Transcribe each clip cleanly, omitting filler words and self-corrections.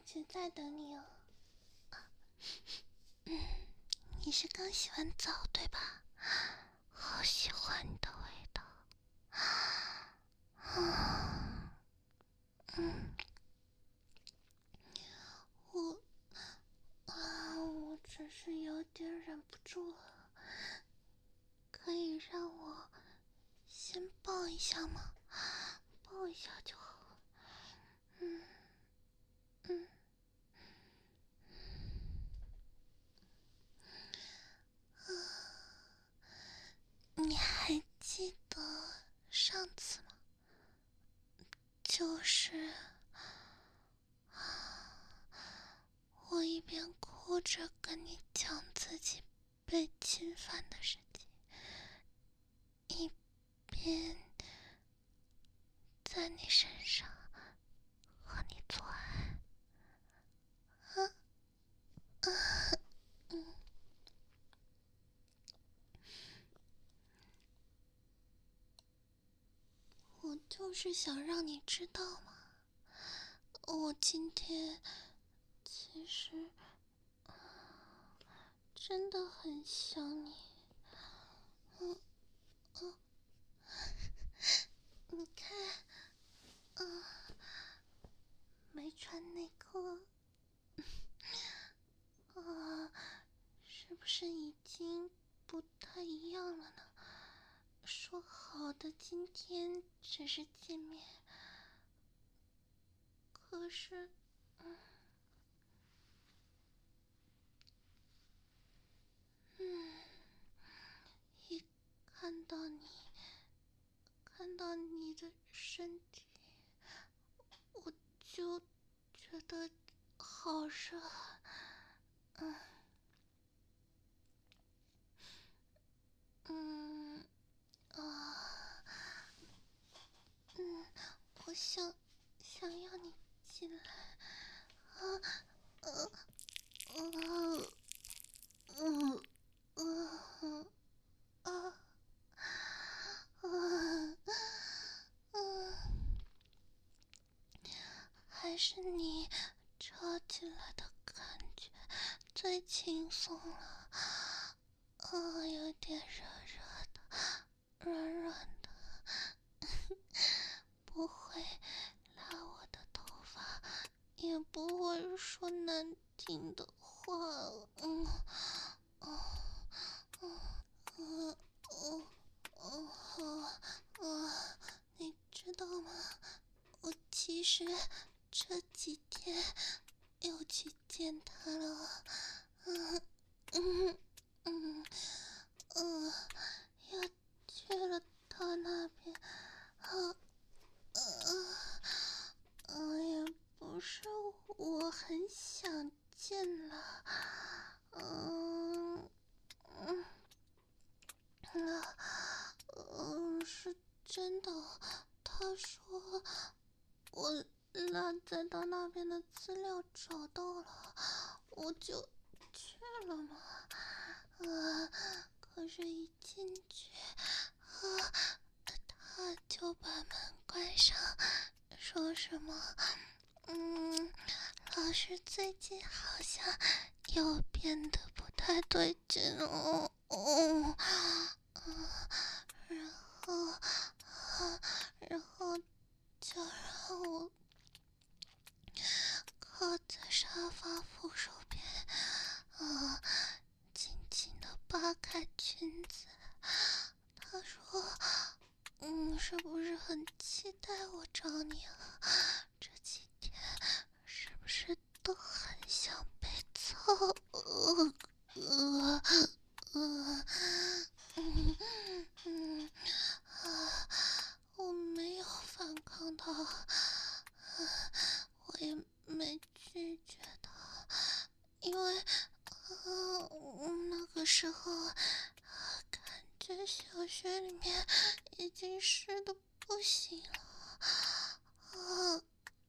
直在等你哦。你是刚洗完澡对吧？好喜欢你的味道。我只是有点忍不住了，可以让我先抱一下吗？抱一下就好。你还记得上次吗？就是我一边哭着跟你讲自己被侵犯的事情，一边在你身上和你做爱。我就是想让你知道嘛，我今天其实真的很想你。你看，没穿内裤，是不是已经不太一样了呢？说好的今天只是见面，可是，一看到你的身体，我就觉得好热。嗯我想要你进来。还是你插进来的感觉最轻松了。有点热热的，软软的，不会拉我的头发，也不会说难听的话。你知道吗？我其实这几天又去见他了。又去了他那边。也不是我很想见了。是真的。他说我烂在他那边的资料找到了，我就去了嘛。可是一进去，他就把门关上，说什么老师最近好像又变得不太对劲哦。然后就让我靠在沙发扶手边，紧紧地扒开裙子。他说是不是很期待我找你啊？这几天是不是都很想被操？我没有反抗他，我也没拒绝他，因为那个时候感觉小穴里面已经湿的不行了。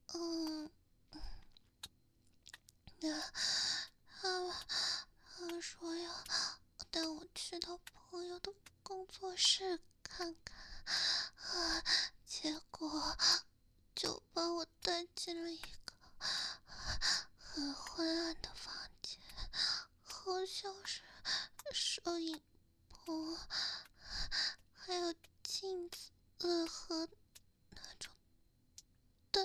他说要带我去到朋友的工作室看看，结果就把我带进了一个很昏暗的房间，好像是摄影棚，还有镜子和那种灯。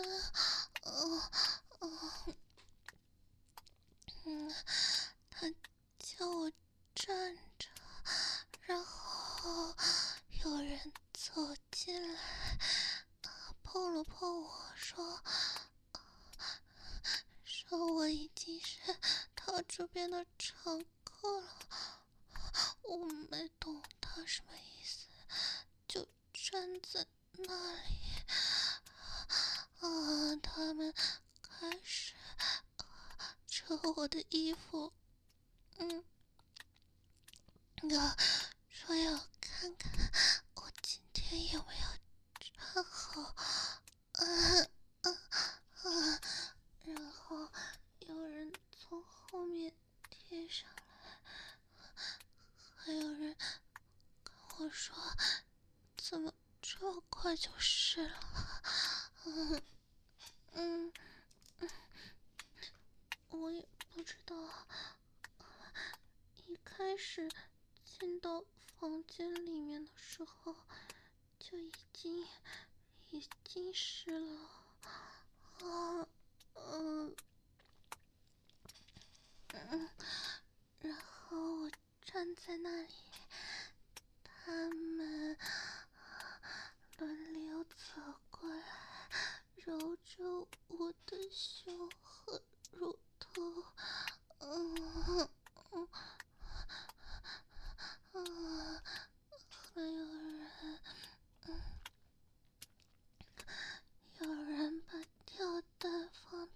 他叫我站着，然后有人走进来，碰了碰我说我已经是他这边的常客了。我没懂他什么意思，就站在那里。他们开始扯我的衣服，说要看看我今天有没有穿好。然后有人从后面贴上来，还有人跟我说怎么这么快就湿了。我也不知道，一开始进到房间里面的时候就已经湿了。然后我站在那里，他们轮流走过来，揉着我的胸和乳头。还有人把吊带放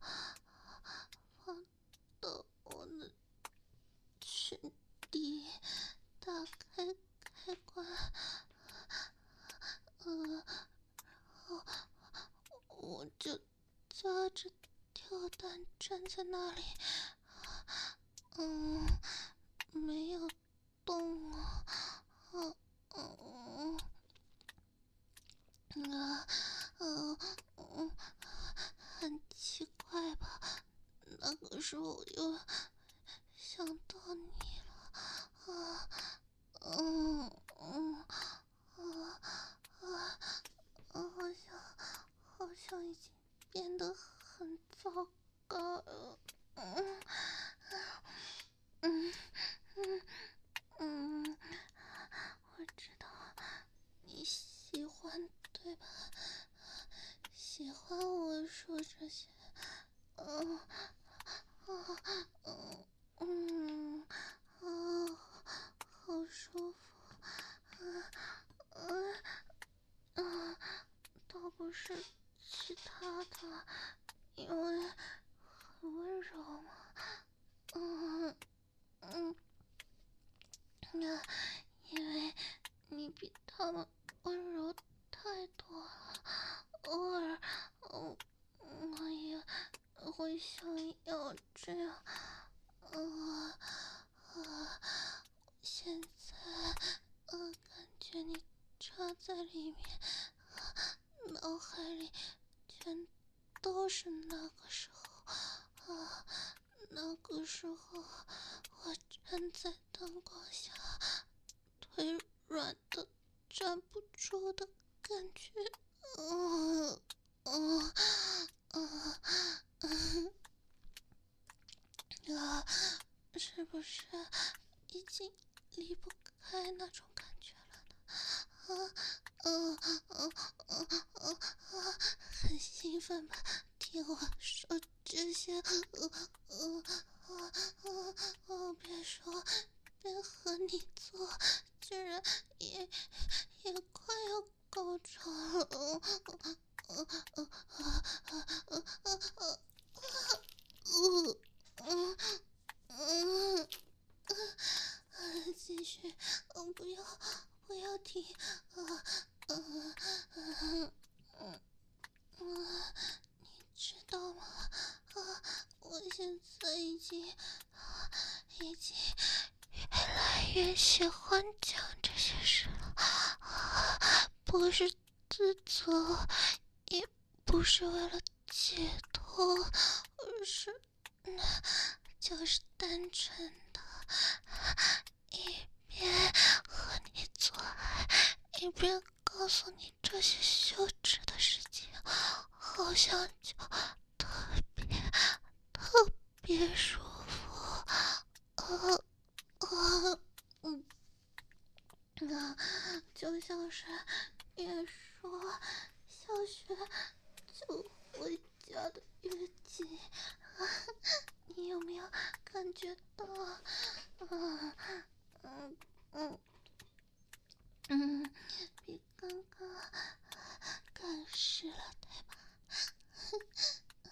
到我的裙底，打开开关，我就夹着吊带站在那里，没有动啊。很奇怪吧？那个时候又想到你了。好像已经变得很糟糕了。我知道你喜欢，对吧？喜欢我说这些。好舒服。倒不是其他的，因为很温柔嘛。因为你比他们温柔太多了，偶尔我也会想要这样。现在感觉你插在里面，脑海里全都是那个时候。那个时候我站在灯光下，腿软的站不住的感觉。是不是已经离不开那种感觉了呢？很兴奋吧？听我说这些。别说，别和你做，居然也快要高潮了。继续，不要停。你知道吗？我现在已经越来越喜欢讲这些事了。不是自责，也不是为了解脱，而是就是单纯的一边和你做爱，一边告诉你这些羞耻的事情，好像就特别特别舒服。就像是越说小雪就回家的越近。你有没有感觉到？比刚刚更湿了，对吧？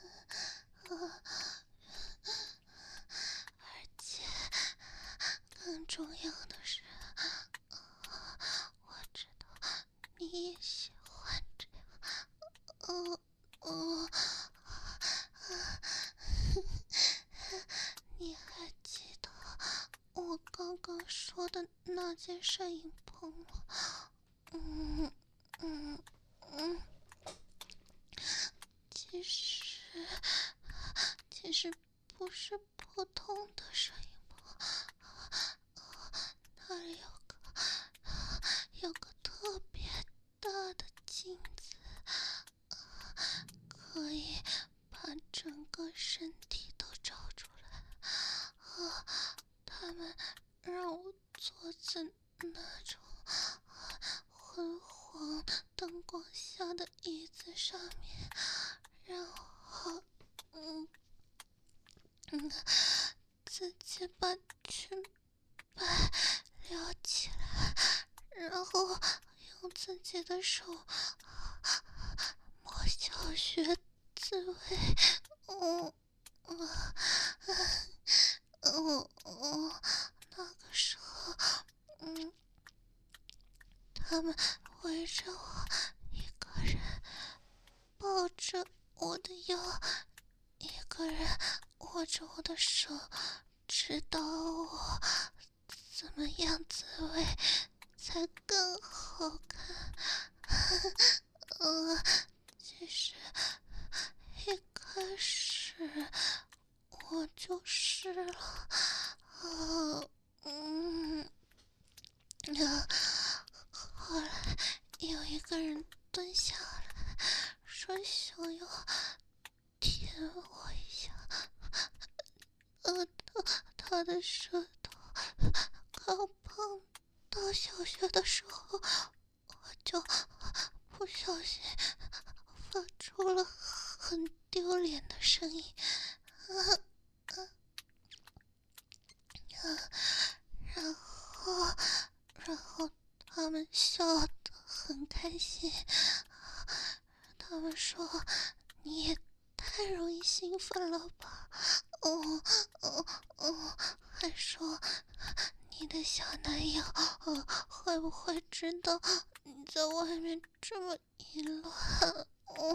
而且更重要的是，我知道你也喜欢这样。你还记得我刚刚说的那件摄影棚吗？其实不是普通的摄影棚，那里有个特别大的镜子，可以把整个身体都照出来。他们让我坐在那种昏黄灯光下的椅子上面，然后自己把裙摆撩起来，然后用自己的手摸小穴自慰。那个时候，他们围着我，一个人抱着我的腰，一个人握着我的手，指导我怎么样自慰才更好看。其实一开始我就是了。后来有一个人蹲下来，说想要舔我一下。他的舌头刚碰到小穴的时候，我就不小心发出了很丢脸的声音。然后他们笑得很开心，他们说你也太容易兴奋了吧。还说你的小男友会不会知道你在外面这么淫乱。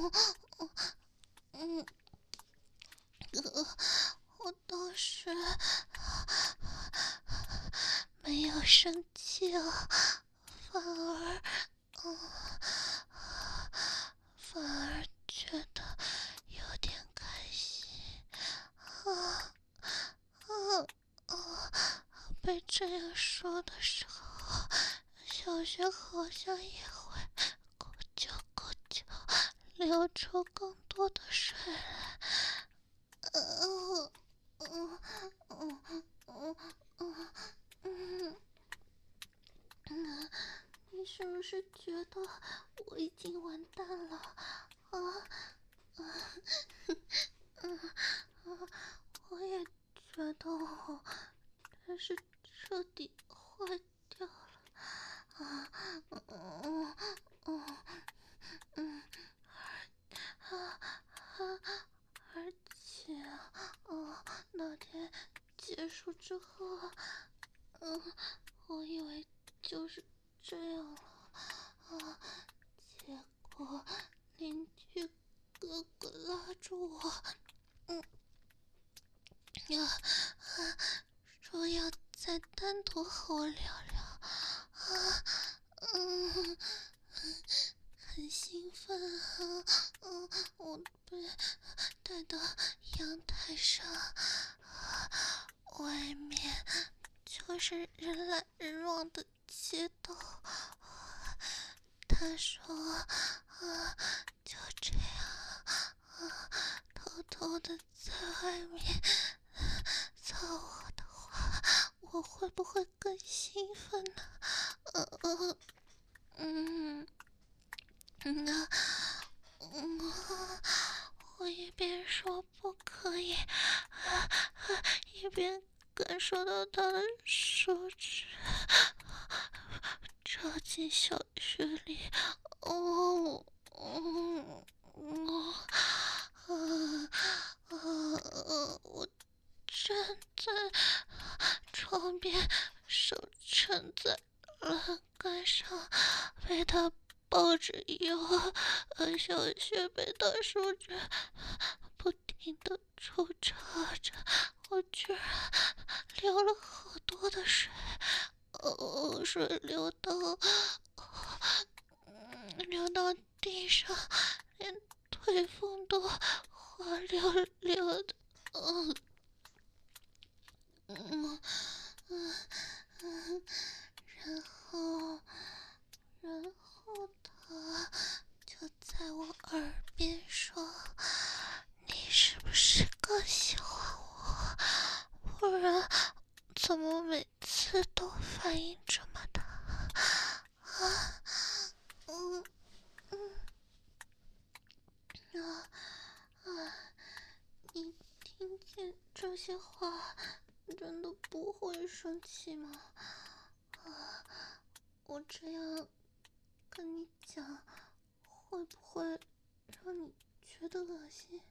我当时没有生气啊，反而觉得有点开心。被这样说的时候，小雪好像也会咕啾咕啾流出更多的水来。你是不是觉得我已经完蛋了？我也觉得我真是彻底坏掉了。而且那天结束之后，我以为就是这样了。结果邻居哥哥拉住我，说要再单独和我聊聊。很兴奋奋啊！我被带到阳台上，外面就是人来人往的街道。他说，就这样，偷偷的在外面操我的话，我会不会更兴奋呢？我一边说不可以，一边感受到他的手指插进小穴里。我站在床边，手撑在栏杆上，被他抱着腰，小穴被他手指不停地抽插着，我居然流了好多的水，水流到地上，连腿缝都滑溜溜的。然后他就在我耳边说：“你是不是更喜欢我？不然怎么每次都反应这么大？”你听见这些话，真的不会生气吗？我这样跟你讲，会不会让你觉得恶心？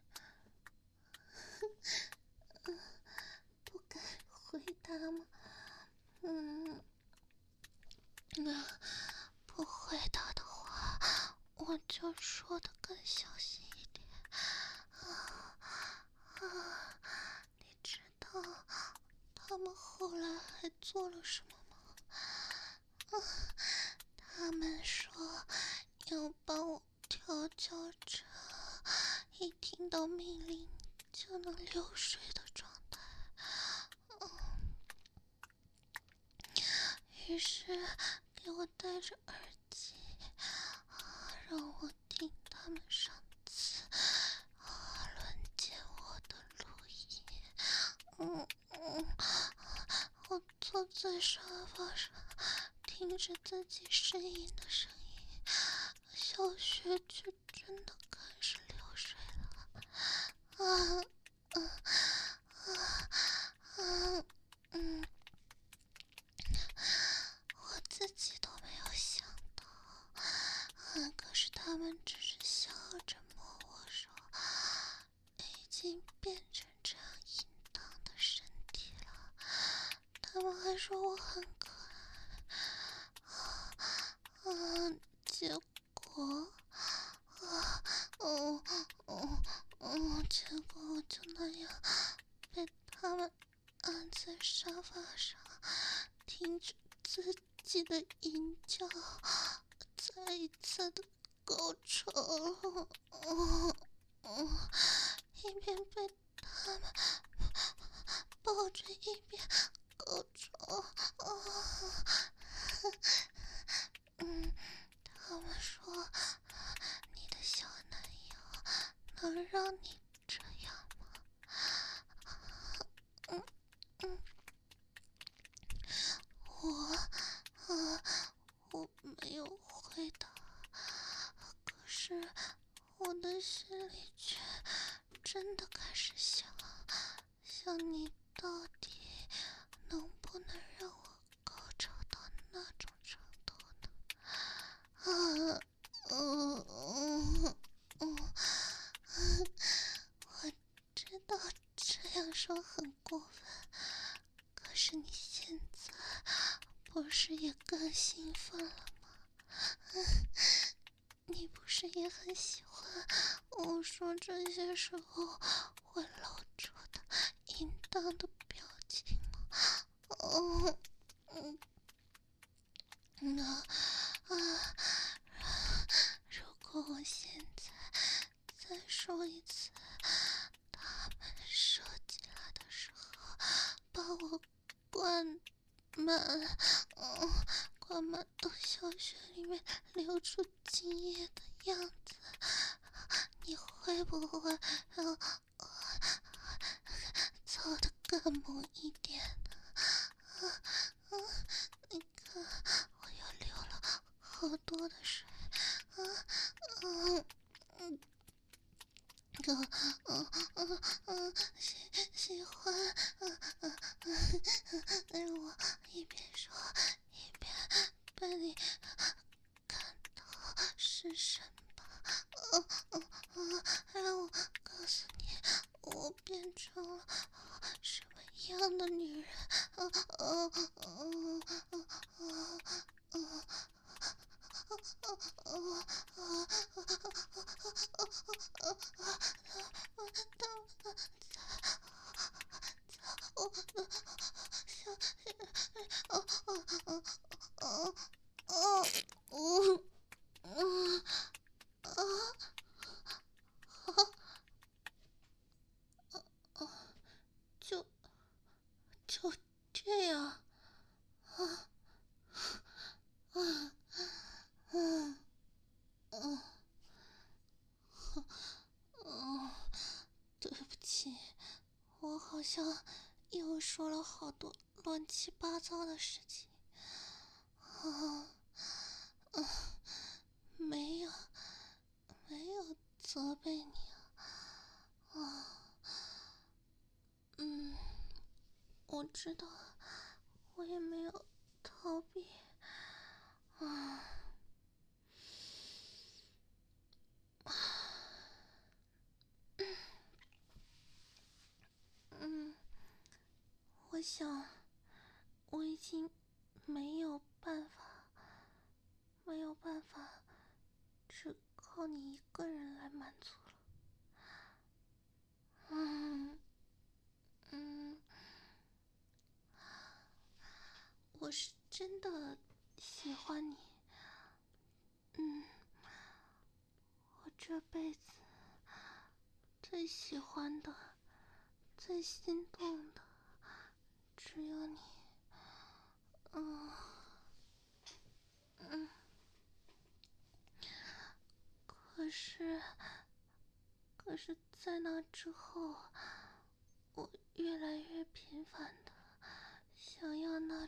不敢回答吗？不回答的话，我就说的更小心一点。你知道他们后来还做了什么吗？他们说要帮我调教着一听到命令就能流水的状态。于是给我戴着耳机，让我听他们上次轮奸我的录音。我坐在沙发上，听着自己呻吟的声音，小穴却真的开始流水了。我自己都没有想到，可是他们只是笑着摸我说，已经变成这样淫荡的身体了。他们还说我很可爱，结果，结果我就那样被他们按在沙发上，听着自己的淫叫，再一次的高潮，一边被他们抱着一边高潮。他们说你的小男友能让你这样吗？我没有回答，可是我的心里却真的开始想你到底能不能让我高潮到那种程度呢？我知道这样说很过分，可是你现在不是也更兴奋了吗？你不是也很喜欢我说这些时候会露出的淫荡的表情吗？如果我现说一次，他们射进来的时候把我灌满，灌满到小穴里面流出精液的样子，你会不会操得更猛一点呢？你看我又流了好多的水，喜欢，让我一边说一边被你看到是什么？让我告诉你，我变成了什么样的女人？就这样，对不起，我好像又说了好多乱七八糟的事情。没有责备你我知道，我也没有逃避我想我已经没有办法只靠你一个人来满足了。我是真的喜欢你，我这辈子最喜欢的、最心动的只有你。可是在那之后，我越来越频繁的想要那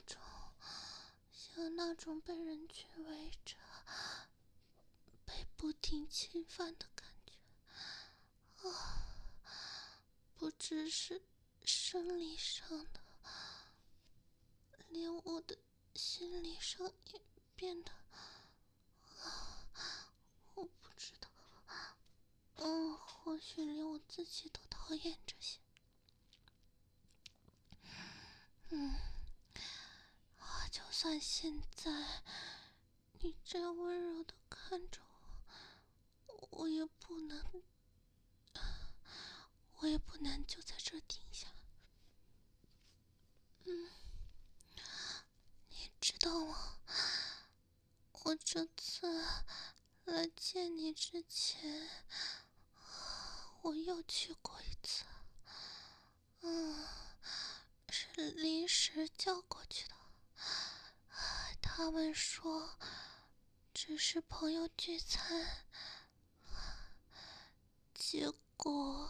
种被人群围着、被不停侵犯的感觉。不只是生理上的，连我的心理上也变得，我不知道，或许连我自己都讨厌这些。就算现在你这样温柔的看着我，我也不能就在这停下。你知道吗？我这次来见你之前，我又去过一次，是临时叫过去的。他们说只是朋友聚餐，结果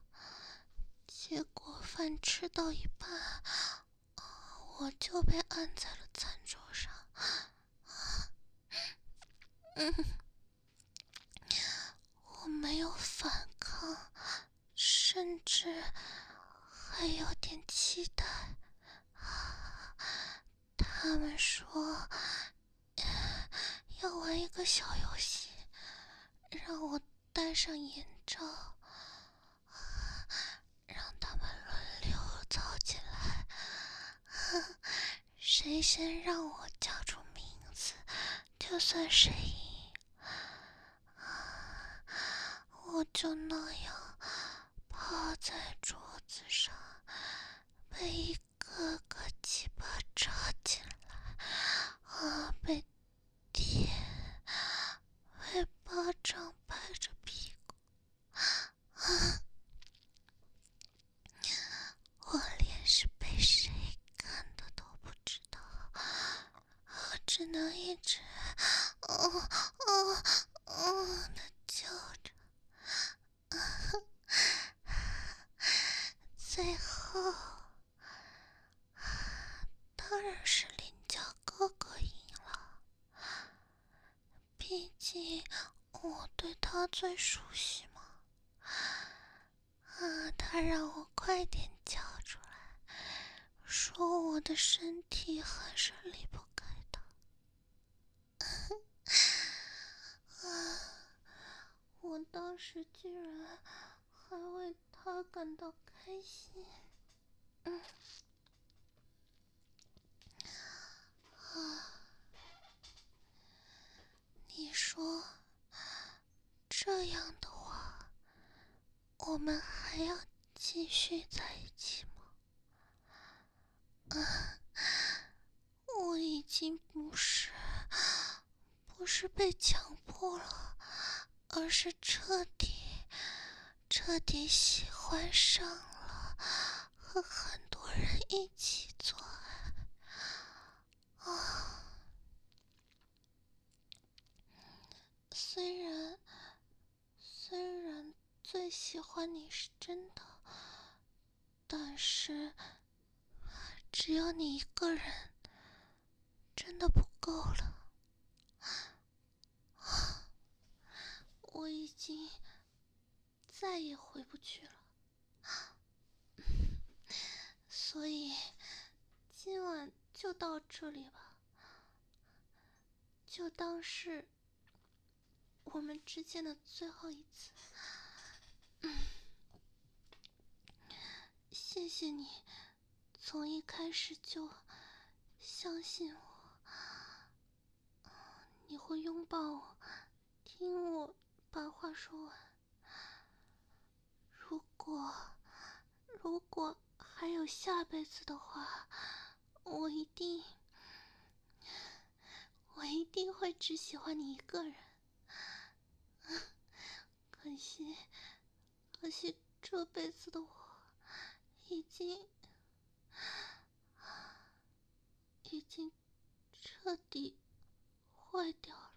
饭吃到一半，我就被按在了餐桌上。我没有反抗，甚至还有点期待。他们说要玩一个小游戏，让我戴上眼罩，让他们轮流操起来，谁先让我叫出名字，就算谁赢。我就那样趴在桌子上，被一个个鸡巴插进来，被舔，被巴掌拍着屁股， 能一直的叫着，最后当然是邻家哥哥赢了，毕竟我对他最熟悉嘛。他让我快点叫出来，说我的身体还是离不开他。我当时居然还为他感到开心。你说这样的话，我们还要继续在一起吗？我已经不是被强迫了，而是彻底喜欢上了和很多人一起做爱。虽然最喜欢你是真的，但是只有你一个人真的不够了。我已经再也回不去了，所以今晚就到这里吧，就当是我们之间的最后一次。谢谢你从一开始就相信我，你会拥抱我，听我把话说完。如果还有下辈子的话，我一定会只喜欢你一个人。可惜这辈子的我已经彻底坏掉了。